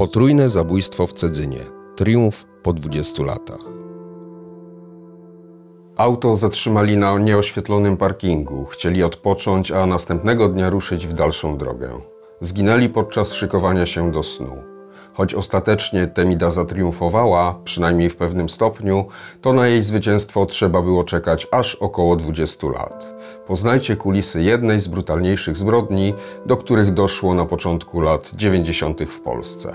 Potrójne zabójstwo w Cedzynie. Triumf po 20 latach. Auto zatrzymali na nieoświetlonym parkingu. Chcieli odpocząć, a następnego dnia ruszyć w dalszą drogę. Zginęli podczas szykowania się do snu. Choć ostatecznie Temida zatriumfowała, przynajmniej w pewnym stopniu, to na jej zwycięstwo trzeba było czekać aż około 20 lat. Poznajcie kulisy jednej z brutalniejszych zbrodni, do których doszło na początku lat 90. w Polsce.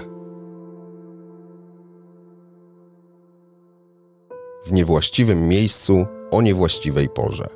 W niewłaściwym miejscu o niewłaściwej porze.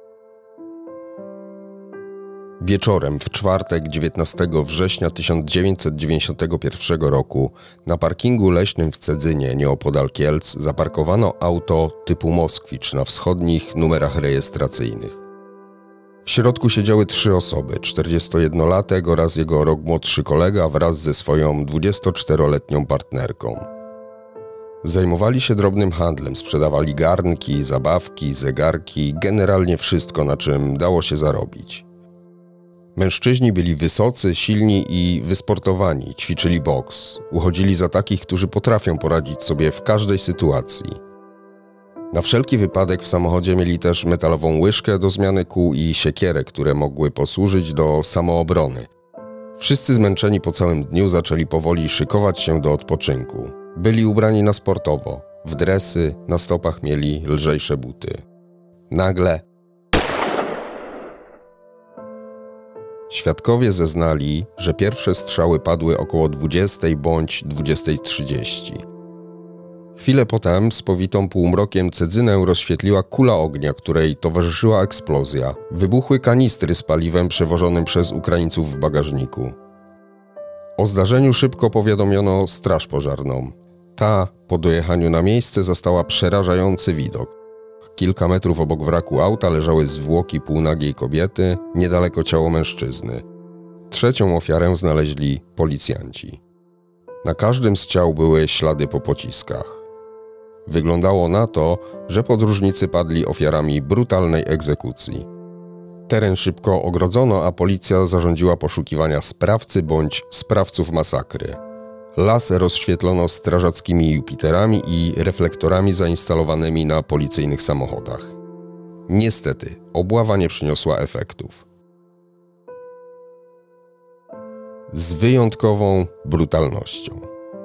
Wieczorem w czwartek 19 września 1991 roku na parkingu leśnym w Cedzynie nieopodal Kielc zaparkowano auto typu Moskwicz na wschodnich numerach rejestracyjnych. W środku siedziały 3 osoby, 41-latek oraz jego o rok młodszy kolega wraz ze swoją 24-letnią partnerką. Zajmowali się drobnym handlem, sprzedawali garnki, zabawki, zegarki, generalnie wszystko, na czym dało się zarobić. Mężczyźni byli wysocy, silni i wysportowani, ćwiczyli boks, uchodzili za takich, którzy potrafią poradzić sobie w każdej sytuacji. Na wszelki wypadek w samochodzie mieli też metalową łyżkę do zmiany kół i siekierę, które mogły posłużyć do samoobrony. Wszyscy zmęczeni po całym dniu zaczęli powoli szykować się do odpoczynku. Byli ubrani na sportowo, w dresy, na stopach mieli lżejsze buty. Nagle świadkowie zeznali, że pierwsze strzały padły około 20 bądź 20:30. Chwilę potem spowitą półmrokiem Cedzynę rozświetliła kula ognia, której towarzyszyła eksplozja. Wybuchły kanistry z paliwem przewożonym przez Ukraińców w bagażniku. O zdarzeniu szybko powiadomiono straż pożarną. Ta po dojechaniu na miejsce zastała przerażający widok. Kilka metrów obok wraku auta leżały zwłoki półnagiej kobiety, niedaleko ciało mężczyzny. Trzecią ofiarę znaleźli policjanci. Na każdym z ciał były ślady po pociskach. Wyglądało na to, że podróżnicy padli ofiarami brutalnej egzekucji. Teren szybko ogrodzono, a policja zarządziła poszukiwania sprawcy bądź sprawców masakry. Las rozświetlono strażackimi Jupiterami i reflektorami zainstalowanymi na policyjnych samochodach. Niestety, obława nie przyniosła efektów. Z wyjątkową brutalnością.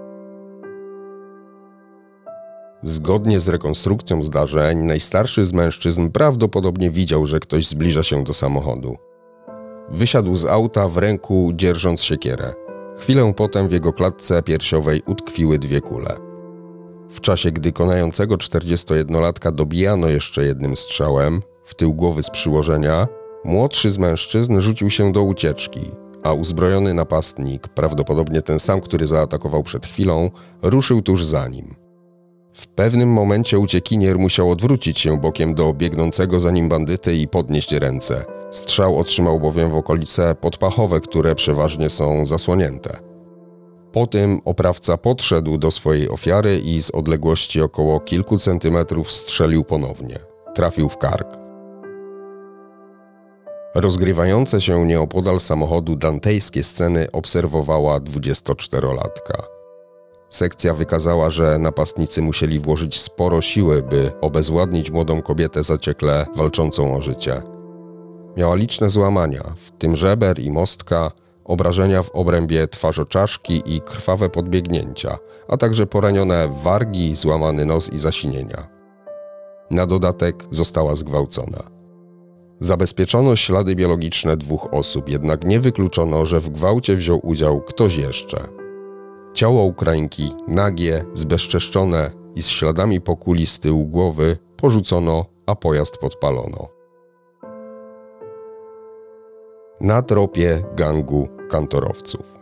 Zgodnie z rekonstrukcją zdarzeń, najstarszy z mężczyzn prawdopodobnie widział, że ktoś zbliża się do samochodu. Wysiadł z auta w ręku, dzierżąc siekierę. Chwilę potem w jego klatce piersiowej utkwiły 2 kule. W czasie, gdy konającego 41-latka dobijano jeszcze jednym strzałem w tył głowy z przyłożenia, młodszy z mężczyzn rzucił się do ucieczki, a uzbrojony napastnik, prawdopodobnie ten sam, który zaatakował przed chwilą, ruszył tuż za nim. W pewnym momencie uciekinier musiał odwrócić się bokiem do biegnącego za nim bandyty i podnieść ręce. Strzał otrzymał bowiem w okolice podpachowe, które przeważnie są zasłonięte. Po tym oprawca podszedł do swojej ofiary i z odległości około kilku centymetrów strzelił ponownie. Trafił w kark. Rozgrywające się nieopodal samochodu dantejskie sceny obserwowała 24-latka. Sekcja wykazała, że napastnicy musieli włożyć sporo siły, by obezwładnić młodą kobietę zaciekle walczącą o życie. Miała liczne złamania, w tym żeber i mostka, obrażenia w obrębie twarzoczaszki i krwawe podbiegnięcia, a także poranione wargi, złamany nos i zasinienia. Na dodatek została zgwałcona. Zabezpieczono ślady biologiczne 2 osób, jednak nie wykluczono, że w gwałcie wziął udział ktoś jeszcze. Ciało Ukrainki, nagie, zbezczeszczone i z śladami po kuli z tyłu głowy, porzucono, a pojazd podpalono. Na tropie gangu kantorowców.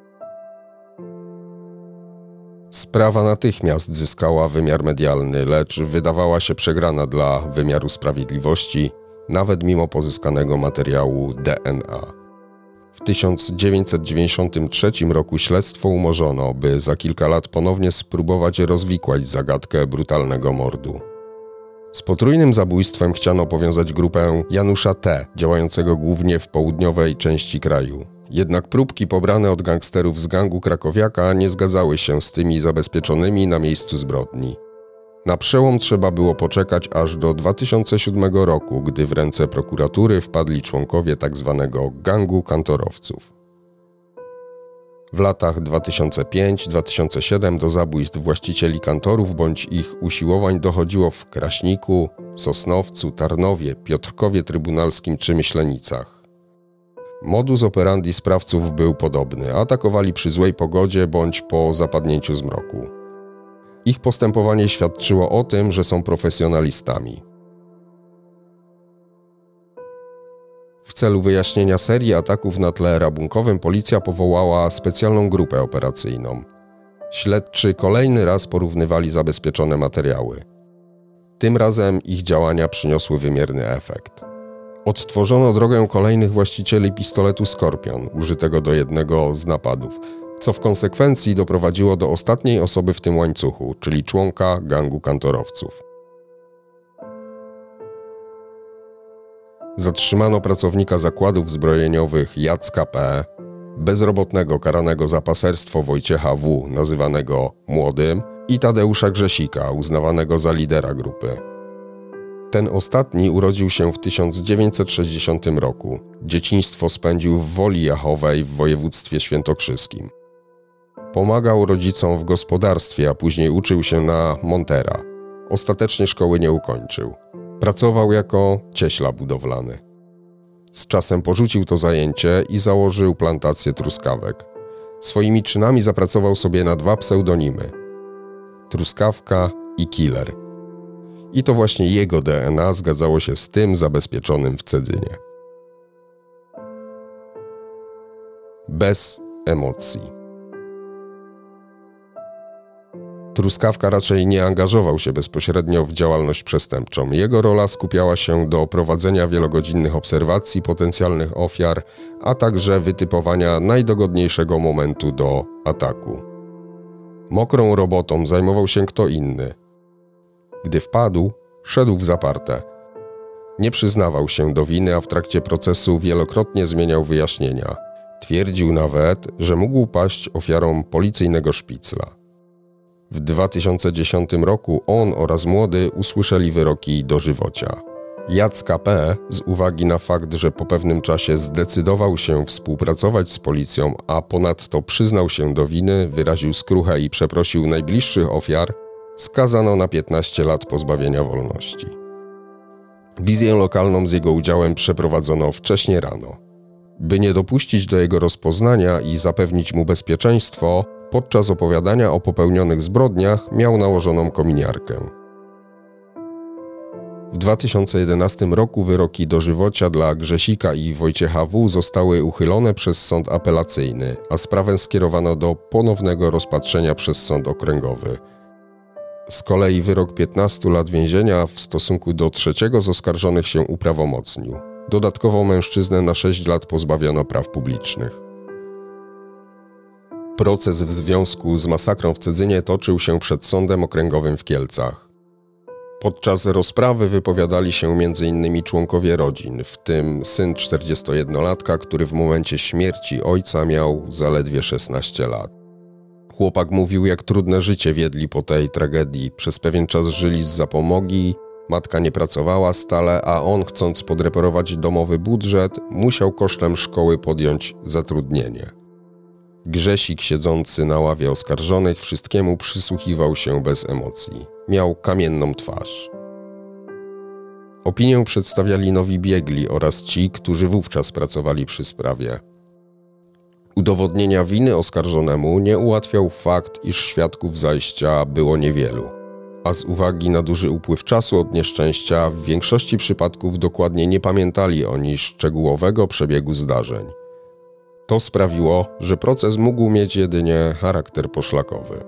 Sprawa natychmiast zyskała wymiar medialny, lecz wydawała się przegrana dla wymiaru sprawiedliwości, nawet mimo pozyskanego materiału DNA. W 1993 roku śledztwo umorzono, by za kilka lat ponownie spróbować rozwikłać zagadkę brutalnego mordu. Z potrójnym zabójstwem chciano powiązać grupę Janusza T., działającego głównie w południowej części kraju. Jednak próbki pobrane od gangsterów z gangu krakowiaka nie zgadzały się z tymi zabezpieczonymi na miejscu zbrodni. Na przełom trzeba było poczekać aż do 2007 roku, gdy w ręce prokuratury wpadli członkowie tzw. gangu kantorowców. W latach 2005-2007 do zabójstw właścicieli kantorów bądź ich usiłowań dochodziło w Kraśniku, Sosnowcu, Tarnowie, Piotrkowie Trybunalskim czy Myślenicach. Modus operandi sprawców był podobny – atakowali przy złej pogodzie bądź po zapadnięciu zmroku. Ich postępowanie świadczyło o tym, że są profesjonalistami. W celu wyjaśnienia serii ataków na tle rabunkowym policja powołała specjalną grupę operacyjną. Śledczy kolejny raz porównywali zabezpieczone materiały. Tym razem ich działania przyniosły wymierny efekt. Odtworzono drogę kolejnych właścicieli pistoletu Skorpion, użytego do jednego z napadów, co w konsekwencji doprowadziło do ostatniej osoby w tym łańcuchu, czyli członka gangu kantorowców. Zatrzymano pracownika zakładów zbrojeniowych Jacka P., bezrobotnego karanego za paserstwo Wojciecha W., nazywanego Młodym, i Tadeusza Grzesika, uznawanego za lidera grupy. Ten ostatni urodził się w 1960 roku. Dzieciństwo spędził w Woli Jachowej w województwie świętokrzyskim. Pomagał rodzicom w gospodarstwie, a później uczył się na montera. Ostatecznie szkoły nie ukończył. Pracował jako cieśla budowlany. Z czasem porzucił to zajęcie i założył plantację truskawek. Swoimi czynami zapracował sobie na 2 pseudonimy – Truskawka i Killer. I to właśnie jego DNA zgadzało się z tym zabezpieczonym w Cedzynie. Bez emocji. Truskawka raczej nie angażował się bezpośrednio w działalność przestępczą. Jego rola skupiała się do prowadzenia wielogodzinnych obserwacji potencjalnych ofiar, a także wytypowania najdogodniejszego momentu do ataku. Mokrą robotą zajmował się kto inny. Gdy wpadł, szedł w zaparte. Nie przyznawał się do winy, a w trakcie procesu wielokrotnie zmieniał wyjaśnienia. Twierdził nawet, że mógł paść ofiarą policyjnego szpicla. W 2010 roku on oraz Młody usłyszeli wyroki dożywocia. Jacka P. z uwagi na fakt, że po pewnym czasie zdecydował się współpracować z policją, a ponadto przyznał się do winy, wyraził skruchę i przeprosił najbliższych ofiar, skazano na 15 lat pozbawienia wolności. Wizję lokalną z jego udziałem przeprowadzono wcześnie rano. By nie dopuścić do jego rozpoznania i zapewnić mu bezpieczeństwo, podczas opowiadania o popełnionych zbrodniach miał nałożoną kominiarkę. W 2011 roku wyroki dożywocia dla Grzesika i Wojciecha W. zostały uchylone przez sąd apelacyjny, a sprawę skierowano do ponownego rozpatrzenia przez sąd okręgowy. Z kolei wyrok 15 lat więzienia w stosunku do trzeciego z oskarżonych się uprawomocnił. Dodatkowo mężczyznę na 6 lat pozbawiono praw publicznych. Proces w związku z masakrą w Cedzynie toczył się przed Sądem Okręgowym w Kielcach. Podczas rozprawy wypowiadali się m.in. członkowie rodzin, w tym syn 41-latka, który w momencie śmierci ojca miał zaledwie 16 lat. Chłopak mówił, jak trudne życie wiedli po tej tragedii. Przez pewien czas żyli z zapomogi, matka nie pracowała stale, a on, chcąc podreperować domowy budżet, musiał kosztem szkoły podjąć zatrudnienie. Grzesik, siedzący na ławie oskarżonych, wszystkiemu przysłuchiwał się bez emocji. Miał kamienną twarz. Opinię przedstawiali nowi biegli oraz ci, którzy wówczas pracowali przy sprawie. Udowodnienia winy oskarżonemu nie ułatwiał fakt, iż świadków zajścia było niewielu, a z uwagi na duży upływ czasu od nieszczęścia w większości przypadków dokładnie nie pamiętali oni szczegółowego przebiegu zdarzeń. To sprawiło, że proces mógł mieć jedynie charakter poszlakowy.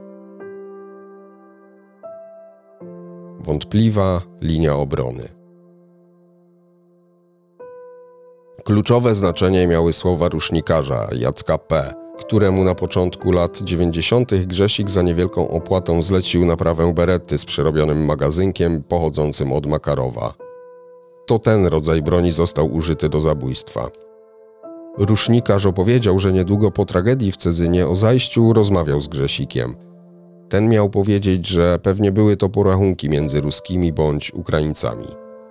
Wątpliwa linia obrony. Kluczowe znaczenie miały słowa rusznikarza Jacka P., któremu na początku lat 90. Grzesik za niewielką opłatą zlecił naprawę Beretty z przerobionym magazynkiem pochodzącym od Makarowa. To ten rodzaj broni został użyty do zabójstwa. Rusznikarz opowiedział, że niedługo po tragedii w Cedzynie o zajściu rozmawiał z Grzesikiem. Ten miał powiedzieć, że pewnie były to porachunki między ruskimi bądź Ukraińcami.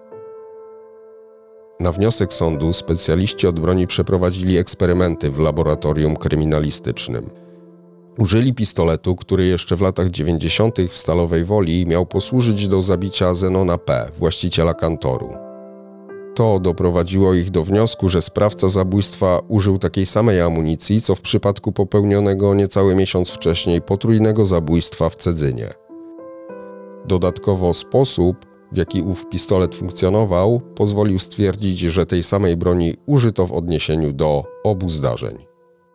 Na wniosek sądu specjaliści od broni przeprowadzili eksperymenty w laboratorium kryminalistycznym. Użyli pistoletu, który jeszcze w latach 90. w Stalowej Woli miał posłużyć do zabicia Zenona P., właściciela kantoru. To doprowadziło ich do wniosku, że sprawca zabójstwa użył takiej samej amunicji, co w przypadku popełnionego niecały miesiąc wcześniej potrójnego zabójstwa w Cedzynie. Dodatkowo sposób, w jaki ów pistolet funkcjonował, pozwolił stwierdzić, że tej samej broni użyto w odniesieniu do obu zdarzeń.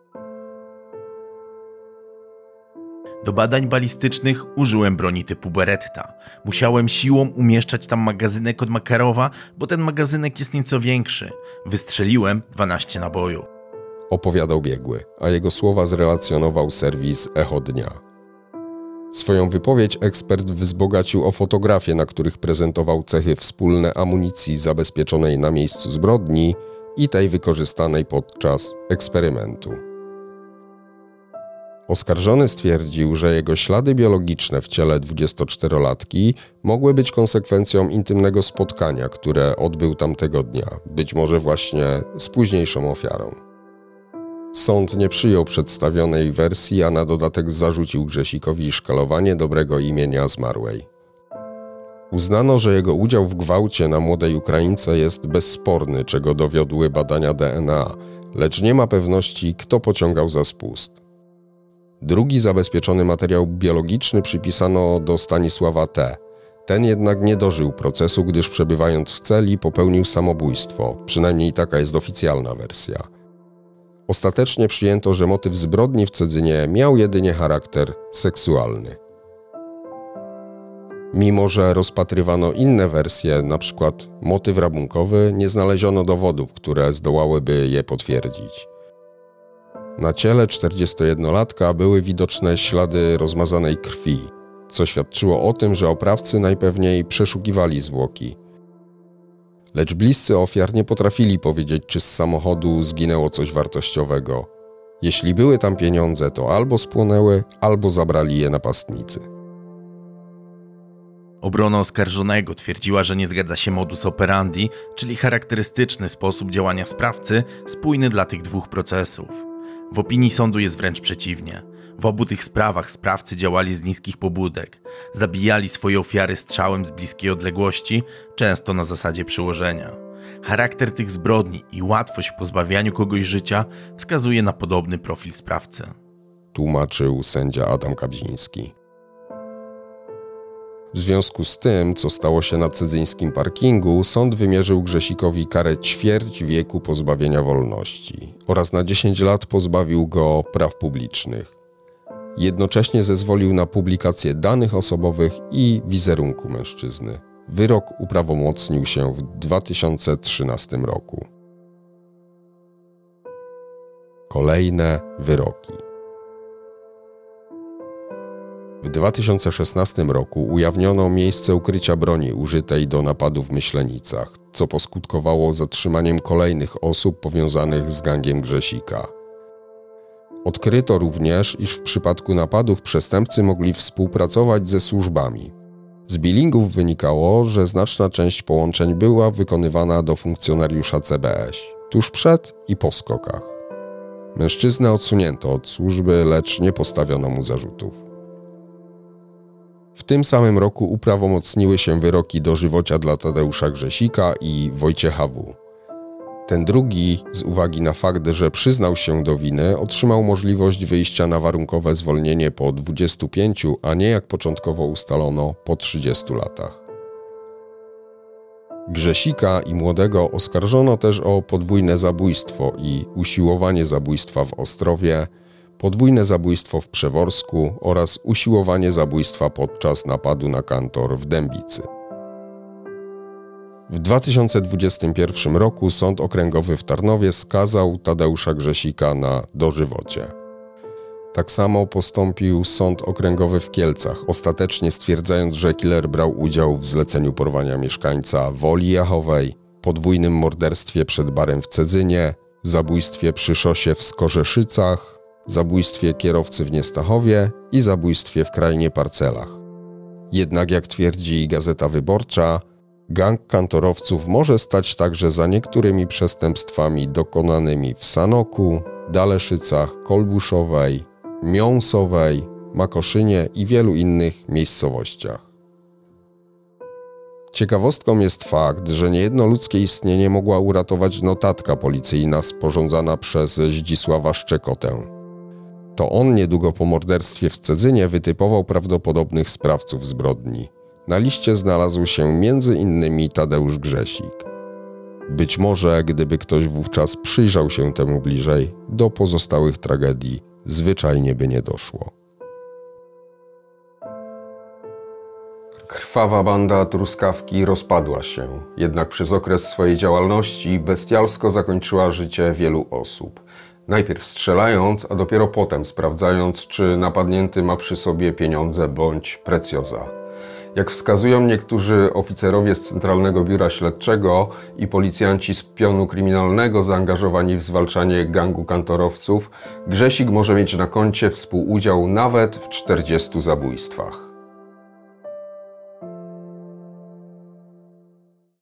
Do badań balistycznych użyłem broni typu Beretta. Musiałem siłą umieszczać tam magazynek od Makarowa, bo ten magazynek jest nieco większy. Wystrzeliłem 12 nabojów. Opowiadał biegły, a jego słowa zrelacjonował serwis Echo Dnia. Swoją wypowiedź ekspert wzbogacił o fotografie, na których prezentował cechy wspólne amunicji zabezpieczonej na miejscu zbrodni i tej wykorzystanej podczas eksperymentu. Oskarżony stwierdził, że jego ślady biologiczne w ciele 24-latki mogły być konsekwencją intymnego spotkania, które odbył tamtego dnia, być może właśnie z późniejszą ofiarą. Sąd nie przyjął przedstawionej wersji, a na dodatek zarzucił Grzesikowi szkalowanie dobrego imienia zmarłej. Uznano, że jego udział w gwałcie na młodej Ukraińce jest bezsporny, czego dowiodły badania DNA, lecz nie ma pewności, kto pociągał za spust. Drugi zabezpieczony materiał biologiczny przypisano do Stanisława T. Ten jednak nie dożył procesu, gdyż przebywając w celi popełnił samobójstwo, przynajmniej taka jest oficjalna wersja. Ostatecznie przyjęto, że motyw zbrodni w Cedzynie miał jedynie charakter seksualny. Mimo że rozpatrywano inne wersje, np. motyw rabunkowy, nie znaleziono dowodów, które zdołałyby je potwierdzić. Na ciele 41-latka były widoczne ślady rozmazanej krwi, co świadczyło o tym, że oprawcy najpewniej przeszukiwali zwłoki. Lecz bliscy ofiar nie potrafili powiedzieć, czy z samochodu zginęło coś wartościowego. Jeśli były tam pieniądze, to albo spłonęły, albo zabrali je napastnicy. Obrona oskarżonego twierdziła, że nie zgadza się modus operandi, czyli charakterystyczny sposób działania sprawcy, spójny dla tych dwóch procesów. W opinii sądu jest wręcz przeciwnie. W obu tych sprawach sprawcy działali z niskich pobudek. Zabijali swoje ofiary strzałem z bliskiej odległości, często na zasadzie przyłożenia. Charakter tych zbrodni i łatwość w pozbawianiu kogoś życia wskazuje na podobny profil sprawcy. Tłumaczył sędzia Adam Kabziński. W związku z tym, co stało się na cedzyńskim parkingu, sąd wymierzył Grzesikowi karę ćwierć wieku pozbawienia wolności oraz na 10 lat pozbawił go praw publicznych. Jednocześnie zezwolił na publikację danych osobowych i wizerunku mężczyzny. Wyrok uprawomocnił się w 2013 roku. Kolejne wyroki. W 2016 roku ujawniono miejsce ukrycia broni użytej do napadu w Myślenicach, co poskutkowało zatrzymaniem kolejnych osób powiązanych z gangiem Grzesika. Odkryto również, iż w przypadku napadów przestępcy mogli współpracować ze służbami. Z billingów wynikało, że znaczna część połączeń była wykonywana do funkcjonariusza CBŚ, tuż przed i po skokach. Mężczyznę odsunięto od służby, lecz nie postawiono mu zarzutów. W tym samym roku uprawomocniły się wyroki dożywocia dla Tadeusza Grzesika i Wojciecha W. Ten drugi, z uwagi na fakt, że przyznał się do winy, otrzymał możliwość wyjścia na warunkowe zwolnienie po 25, a nie jak początkowo ustalono po 30 latach. Grzesika i młodego oskarżono też o podwójne zabójstwo i usiłowanie zabójstwa w Ostrowie, podwójne zabójstwo w Przeworsku oraz usiłowanie zabójstwa podczas napadu na kantor w Dębicy. W 2021 roku Sąd Okręgowy w Tarnowie skazał Tadeusza Grzesika na dożywocie. Tak samo postąpił Sąd Okręgowy w Kielcach, ostatecznie stwierdzając, że killer brał udział w zleceniu porwania mieszkańca Woli Jachowej, podwójnym morderstwie przed barem w Cedzynie, zabójstwie przy szosie w Skorzeszycach, zabójstwie kierowcy w Niestachowie i zabójstwie w Krajnie Parcelach. Jednak jak twierdzi Gazeta Wyborcza, gang kantorowców może stać także za niektórymi przestępstwami dokonanymi w Sanoku, Daleszycach, Kolbuszowej, Miąsowej, Makoszynie i wielu innych miejscowościach. Ciekawostką jest fakt, że niejedno ludzkie istnienie mogła uratować notatka policyjna sporządzana przez Zdzisława Szczekotę. To on niedługo po morderstwie w Cedzynie wytypował prawdopodobnych sprawców zbrodni. Na liście znalazł się m.in. Tadeusz Grzesik. Być może, gdyby ktoś wówczas przyjrzał się temu bliżej, do pozostałych tragedii zwyczajnie by nie doszło. Krwawa banda Truskawki rozpadła się, jednak przez okres swojej działalności bestialsko zakończyła życie wielu osób. Najpierw strzelając, a dopiero potem sprawdzając, czy napadnięty ma przy sobie pieniądze bądź precjoza. Jak wskazują niektórzy oficerowie z Centralnego Biura Śledczego i policjanci z pionu kryminalnego zaangażowani w zwalczanie gangu kantorowców, Grzesik może mieć na koncie współudział nawet w 40 zabójstwach.